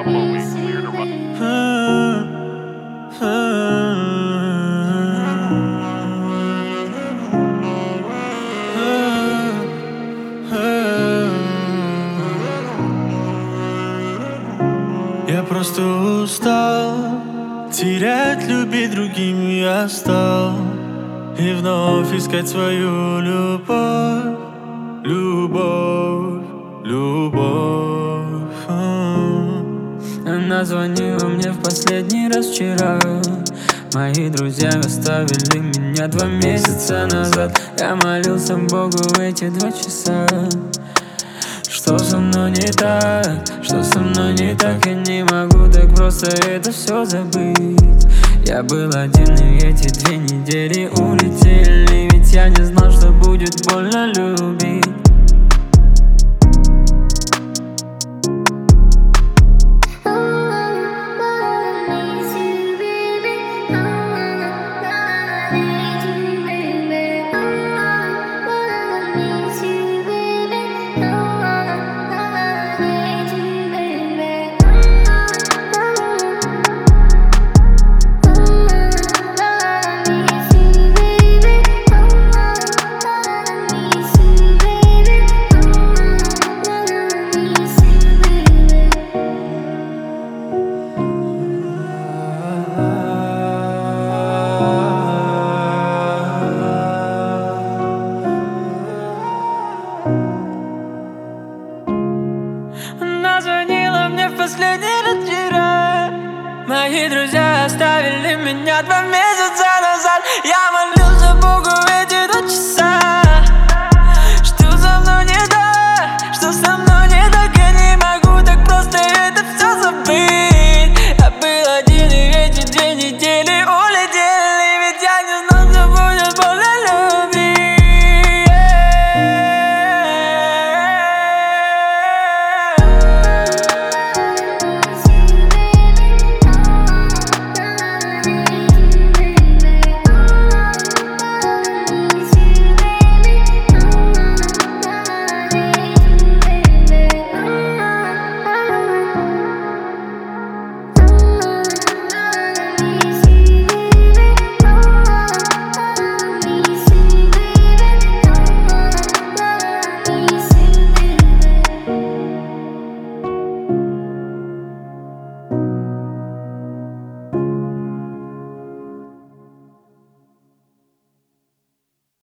Я просто устал терять, любить другим я стал, и вновь искать свою любовь, любовь, любовь. Она звонила мне в последний раз вчера. Мои друзья оставили меня 2 месяца назад. Я молился Богу эти 2 часа. Что со мной не так? Что со мной не так? Я не могу так просто это все забыть. Я был один, и эти 2 недели улетели. Ведь я не знал, что будет больно любить. Она звонила мне в последний раз вчера. Мои друзья оставили меня 2 месяца назад. Я